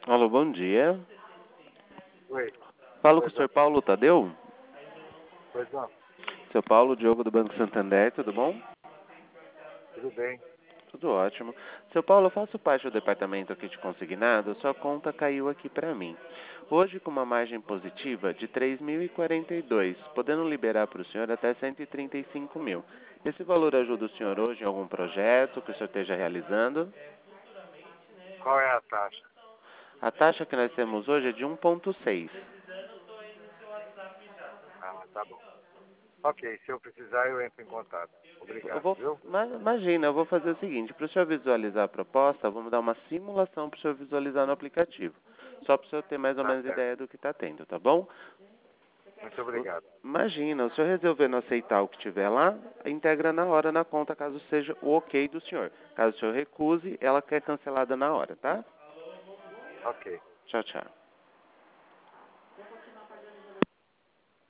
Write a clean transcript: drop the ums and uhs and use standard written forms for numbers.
Alô, bom dia. Oi, Falo com o pois não, senhor Paulo Tadeu. pois não, Seu Paulo Diogo do Banco Santander, tudo bom? tudo bem. Tudo ótimo. Seu Paulo, eu faço parte do departamento aqui de consignado, sua conta caiu aqui para mim. Hoje com uma margem positiva de 3.042, podendo liberar para o senhor até 135 mil. Esse valor ajuda o senhor hoje em algum projeto que o senhor esteja realizando? Qual é a taxa? A taxa que nós temos hoje é de 1,6. Ah, tá bom. Ok, se eu precisar eu entro em contato. Obrigado, viu? Imagina, eu vou fazer o seguinte, para o senhor visualizar a proposta, vamos dar uma simulação para o senhor visualizar no aplicativo. Só para o senhor ter mais ou Tá menos certo. ideia do que está tendo, tá bom? Muito obrigado. Imagina, o senhor resolvendo aceitar o que tiver lá, integra na hora na conta, caso seja o ok do senhor. Caso o senhor recuse, ela é cancelada na hora, tá? Ok. Tchau, tchau.